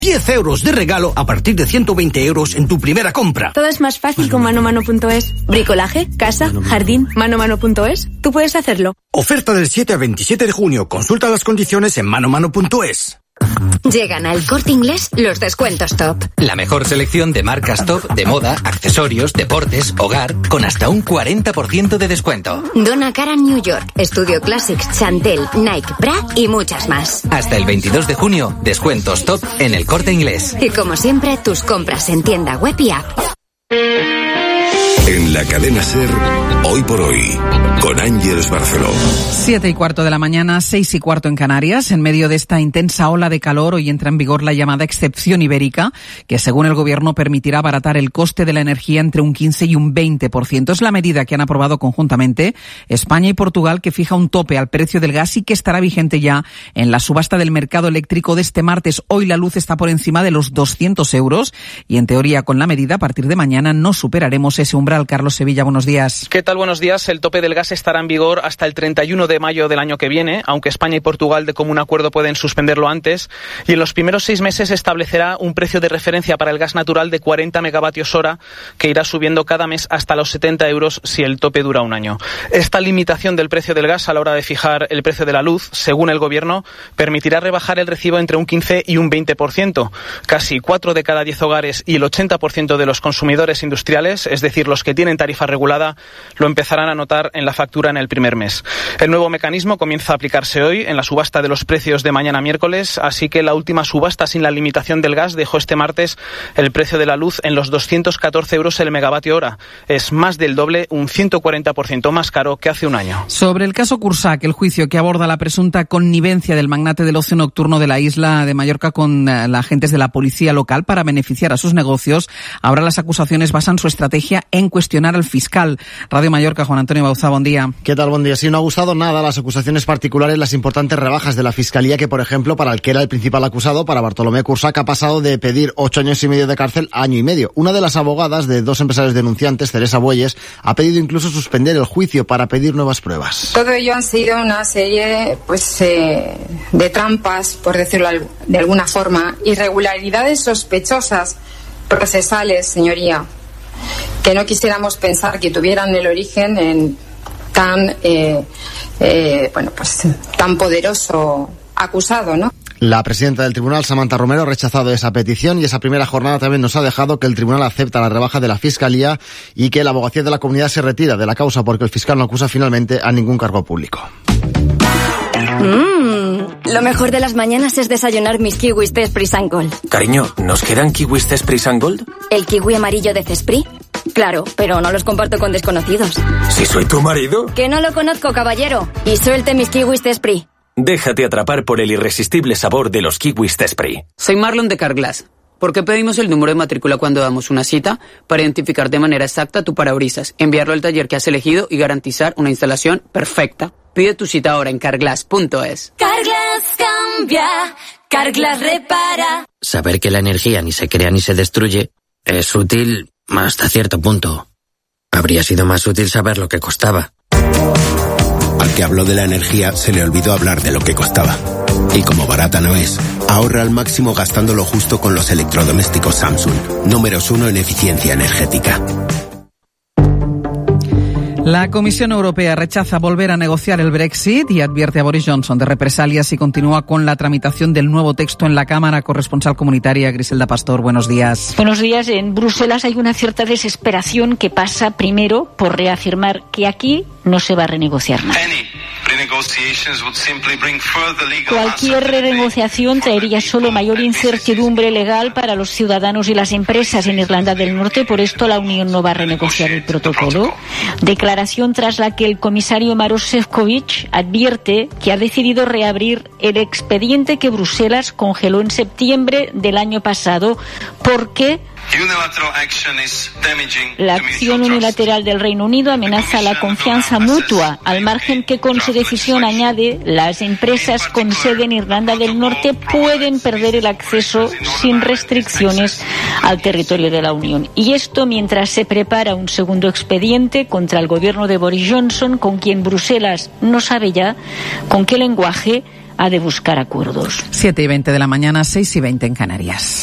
10 euros de regalo a partir de 120 euros en tu primera compra. Todo es más fácil con manomano.es. Bricolaje, casa, jardín, manomano.es. Tú puedes hacerlo. Oferta del 7 al 27 de junio. Consulta las condiciones en manomano.es. Llegan al Corte Inglés los descuentos top. La mejor selección de marcas top de moda, accesorios, deportes, hogar, con hasta un 40% de descuento. Donna Karan New York, Studio Classics, Chantel, Nike, Bra y muchas más. Hasta el 22 de junio, descuentos top en el Corte Inglés. Y como siempre, tus compras en tienda web y app. En la cadena SER, Hoy por Hoy, con Ángeles Barceló. 7:15 de la mañana, 6:15 en Canarias. En medio de esta intensa ola de calor, hoy entra en vigor la llamada excepción ibérica, que según el gobierno permitirá abaratar el coste de la energía entre un 15 y un 20%. Es la medida que han aprobado conjuntamente España y Portugal, que fija un tope al precio del gas y que estará vigente ya en la subasta del mercado eléctrico de este martes. Hoy la luz está por encima de los 200 euros y, en teoría, con la medida, a partir de mañana no superaremos ese umbral. Carlos Sevilla, buenos días. ¿Qué tal? Buenos días. El tope del gas estará en vigor hasta el 31 de mayo del año que viene, aunque España y Portugal de común acuerdo pueden suspenderlo antes, y en los primeros 6 meses establecerá un precio de referencia para el gas natural de 40 megavatios hora, que irá subiendo cada mes hasta los 70 euros si el tope dura un año. Esta limitación del precio del gas a la hora de fijar el precio de la luz, según el gobierno, permitirá rebajar el recibo entre un 15 y un 20%. Casi 4 de cada 10 hogares y el 80% de los consumidores industriales, es decir, los que tienen tarifa regulada, lo empezarán a notar en la factura en el primer mes. El nuevo mecanismo comienza a aplicarse hoy en la subasta de los precios de mañana miércoles, así que la última subasta sin la limitación del gas dejó este martes el precio de la luz en los 214 euros el megavatio hora. Es más del doble, un 140% más caro que hace un año. Sobre el caso Cursac, el juicio que aborda la presunta connivencia del magnate del ocio nocturno de la isla de Mallorca con agentes de la policía local para beneficiar a sus negocios, ahora las acusaciones basan su estrategia en cuestionar al fiscal. Radio Mallorca, Juan Antonio Bauzá, buen día. ¿Qué tal? Buen día. Sí, no ha gustado nada las acusaciones particulares, las importantes rebajas de la Fiscalía, que, por ejemplo, para el que era el principal acusado, para Bartolomé Cursac, ha pasado de pedir 8 años y medio de cárcel a año y medio. Una de las abogadas de 2 empresarios denunciantes, Teresa Bueyes, ha pedido incluso suspender el juicio para pedir nuevas pruebas. Todo ello han sido una serie de trampas, por decirlo de alguna forma, irregularidades sospechosas procesales, señoría, que no quisiéramos pensar que tuvieran el origen en tan poderoso acusado, ¿no? La presidenta del tribunal, Samantha Romero, ha rechazado esa petición, y esa primera jornada también nos ha dejado que el tribunal acepta la rebaja de la Fiscalía y que la Abogacía de la Comunidad se retira de la causa porque el fiscal no acusa finalmente a ningún cargo público. Lo mejor de las mañanas es desayunar mis kiwis Cespris and Gold. Cariño, ¿nos quedan kiwis Cespris and Gold? ¿El kiwi amarillo de Cespri? Claro, pero no los comparto con desconocidos. ¿Si soy tu marido? Que no lo conozco, caballero. Y suelte mis kiwis Cespri. Déjate atrapar por el irresistible sabor de los kiwis Cespri. Soy Marlon de Carglass. ¿Por qué pedimos el número de matrícula cuando damos una cita? Para identificar de manera exacta tu parabrisas, enviarlo al taller que has elegido y garantizar una instalación perfecta. Pide tu cita ahora en carglass.es. Carglass cambia, Carglass repara. Saber que la energía ni se crea ni se destruye es útil hasta cierto punto. Habría sido más útil saber lo que costaba. Al que habló de la energía se le olvidó hablar de lo que costaba. Y como barata no es, ahorra al máximo gastando lo justo con los electrodomésticos Samsung, números 1 en eficiencia energética. La Comisión Europea rechaza volver a negociar el Brexit y advierte a Boris Johnson de represalias si continúa con la tramitación del nuevo texto en la Cámara. Corresponsal comunitaria Griselda Pastor, buenos días. Buenos días. En Bruselas hay una cierta desesperación que pasa primero por reafirmar que aquí no se va a renegociar nada. Cualquier renegociación traería solo mayor incertidumbre legal para los ciudadanos y las empresas en Irlanda del Norte. Por esto la Unión no va a renegociar el protocolo. Declaración tras la que el comisario Maroš Šefčovič advierte que ha decidido reabrir el expediente que Bruselas congeló en septiembre del año pasado porque la acción unilateral del Reino Unido amenaza la confianza mutua, al margen que con su decisión, añade, las empresas con sede en Irlanda del Norte pueden perder el acceso sin restricciones al territorio de la Unión. Y esto mientras se prepara un segundo expediente contra el gobierno de Boris Johnson, con quien Bruselas no sabe ya con qué lenguaje ha de buscar acuerdos. 7:20 de la mañana, 6:20 en Canarias.